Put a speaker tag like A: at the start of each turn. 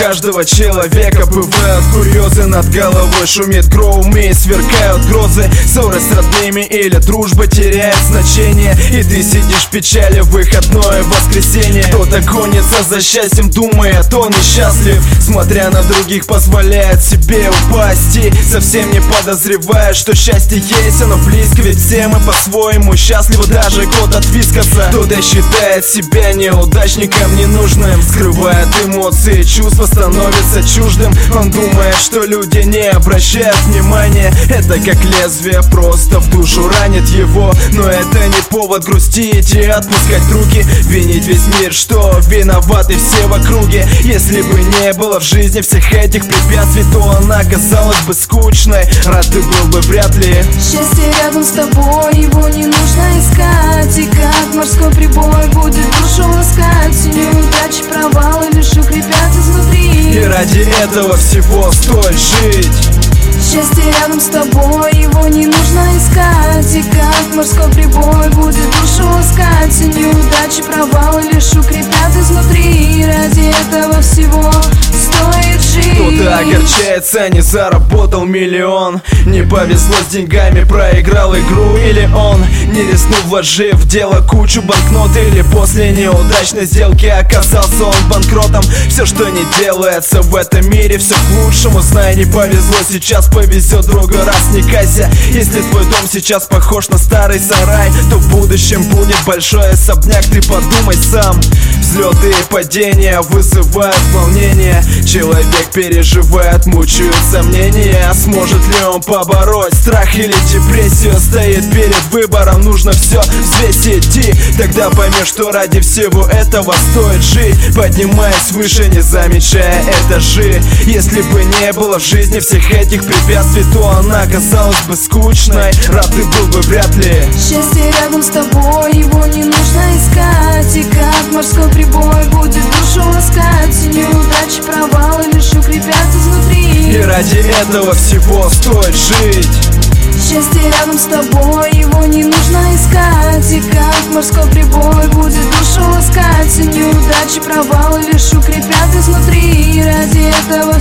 A: каждого человека бывают курьезы. Над головой шумит гроуми, сверкают грозы. Ссоры с родными или дружба теряет значение, и ты сидишь в печали в выходное воскресенье. Кто-то гонится за счастьем, думает, он несчастлив, смотря на других, позволяет себе упасть и совсем не подозревая, что счастье есть, оно близко. Ведь все мы по-своему счастливы, даже кот от вискаса. Кто-то считает себя неудачником, ненужным, скрывает эмоции, чувства, становится чуждым. Он думает, что люди не обращают внимания. Это как лезвие, просто в душу ранит его. Но это не повод грустить и отпускать руки, винить весь мир, что виноваты все в округе. Если бы не было в жизни всех этих препятствий, то она казалась бы скучной. Рад ты был бы вряд ли.
B: Счастье рядом с тобой, его не нужно искать. И как морской прибой будет душу ласкать. Неудачи, провалы лишь укрепят изнутри,
A: и ради этого всего стоит жить.
B: Счастье рядом с тобой, его не нужно искать. И как морской прибой будет душу ласкать. Неудачи, провалы лишь укрепят изнутри, и ради этого всего стоит жить.
A: Кто-то огорчается, не заработал миллион, не повезло с деньгами, проиграл игру. Или он не рискнул, вложив в дело кучу банкнот, или после неудачной сделки оказался он банкротом. Все, что не делается в этом мире, все к лучшему. Знай, не повезло сейчас, повезет в другой раз, не кайся. Если твой дом сейчас похож на старый сарай, то в будущем будет большой особняк, ты подумай сам. Взлеты и падения вызывают волнение, человек переживает, мучают сомнения. Сможет ли он побороть страх или депрессию? Стоит перед выбором, нужно все взвесить, и тогда поймешь, что ради всего этого стоит жить. Поднимаясь выше, не замечая этажи. Если бы не было в жизни всех этих препятствий, то она казалась бы скучной. Рад ты был бы вряд ли.
B: Счастье рядом с тобой, его не нужно искать. И как морской прибой будет душу ласкать. Неудачи, провалы лишь укрепят изнутри,
A: и ради этого всего стоит жить.
B: Счастье рядом с тобой, его не нужно искать. И как морской прибой будет душу ласкать. Неудачи, провалы лишь укрепят изнутри, и ради этого